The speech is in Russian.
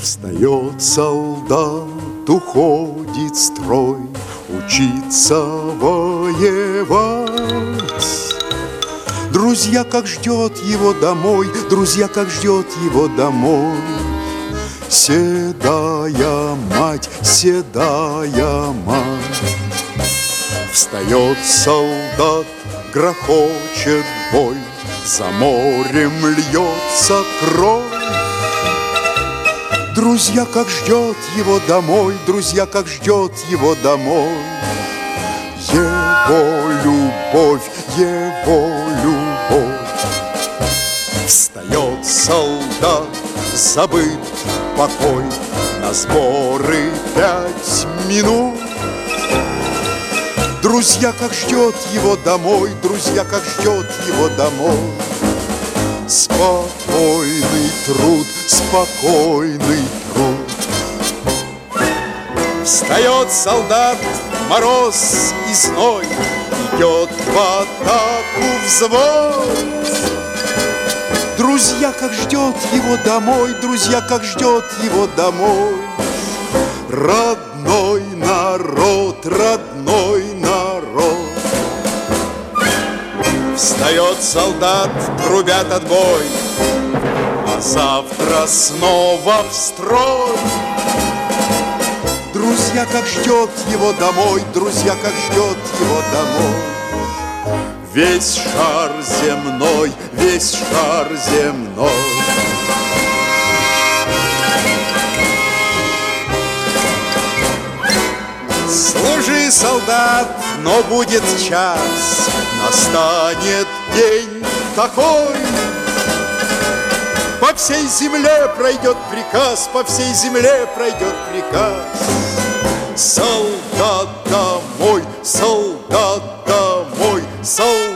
Встает солдат, уходит в строй, учиться воевать. Друзья, как ждет его домой, друзья, как ждет его домой. Седая мать, седая мать. Встает солдат, грохочет бой, за морем льется кровь. Друзья, как ждет его домой, друзья, как ждет его домой. Его любовь, его любовь. Встает солдат, забыт покой, на сборы 5 минут. Друзья, как ждет его домой, друзья, как ждет его домой. Спокойный труд, спокойный труд. Встает солдат, мороз и зной, идет в атаку взвод. Друзья, как ждет его домой, друзья, как ждет его домой. Родной народ, родной народ. Встает солдат, трубят отбой, а завтра снова в строй. Друзья, как ждет его домой, друзья, как ждет его домой. Весь шар земной, весь шар земной. Служи, солдат, но будет час, настанет день такой. По всей земле пройдет приказ, по всей земле пройдет приказ. Солдат домой, солдат домой, солдат.